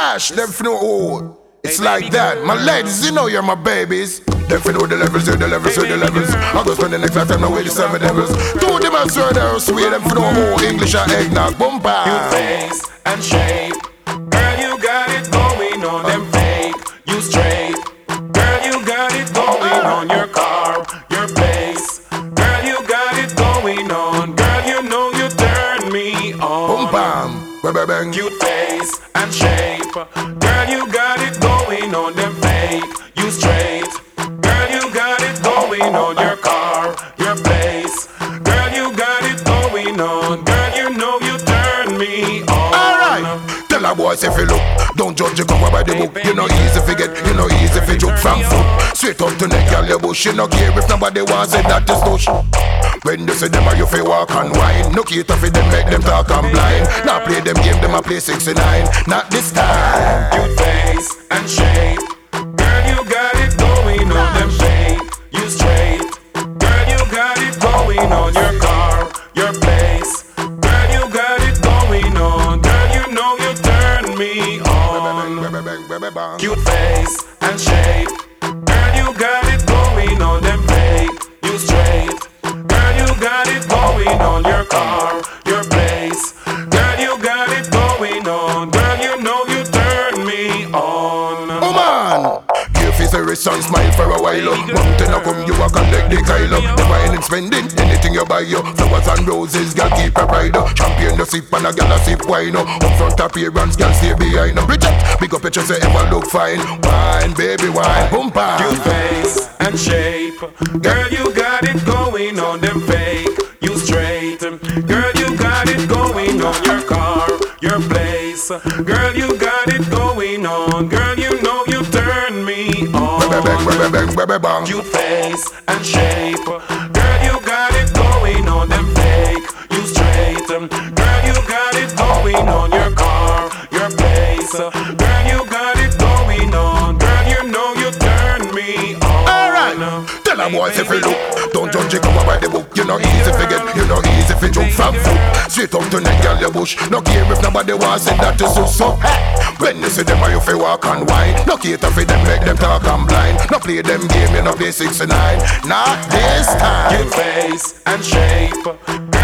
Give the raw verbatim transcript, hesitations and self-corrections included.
Flash, them for know who. It's like that. My ladies, you know you're my babies. Them for know the levels, you're the levels, you're the levels. I go spend the next lifetime now with the seven devils. Two them as sure they're sweet. Them for know who. English and eggnog, bumper. You face and shape. Girl, you got it going on. Them fake, you straight. Girl, you got it going on. Your car, your place. Girl, you got it going on. Girl, you know you turn me on. Boom bam. Bang. Cute face and shape. Girl, you got it going on. Them fake, you straight. Girl, you got it going on. Your car, your place. Girl, you got it going on. Girl, you know you turn me on. Alright, tell a boy if you look. Don't judge a cover by the book. You know easy to get, you know easy to joke from foot. Straight up to neck, y'all your bush. You no care if nobody wants it, that is touch. When they say them are you fi walk and wine. No cater for them, make them talk and blind. Now play them game, them a play sixty-nine. Not this time. Cute face and shape. Girl, you got it going on. Them fake, you straight. Girl, you got it going on. Your car, your place. Girl, you got it going on. Girl, you know you turn me on. Cute face and shape. Girl, you got it going on. Them fake, you straight. Girl, you got it going on. Your car, your place. Girl, you got it going on. Girl, you know you turn me on. Oh man, give his a son smile for a while. Mountain a come, you a collect the Kyle. Never ending spending anything you buy. You flowers and roses, girl keep a pride. Champion the sip and a girl a sip wine. Up front appearance, girl stay behind. Bridget, big up pictures, say ever look fine. Wine, baby, wine, boom pa. Cute face and shape. Girl, you got it going on. Them fake, you straight. Girl, you got it going on. Your car, your place. Girl, you got it going on. Girl, you know you turn me on. Cute face and shape. Girl, you got it going on. Them fake, you straight. Girl, you got it going on. Your car, your place. Girl, you got it going on. Girl, you know you turn me on. Alright, tell a boy if you look. Don't judge it cover by the book. You know easy to get, you know easy to jump from foot. Straight up to neck, girl, your bush. No care if nobody wants it, that is so so. When you see them, are you fi walk and wine. No cater for them, make them talk and blind. No play them game, you no play sixty-nine. Not this time. Cute face and shape.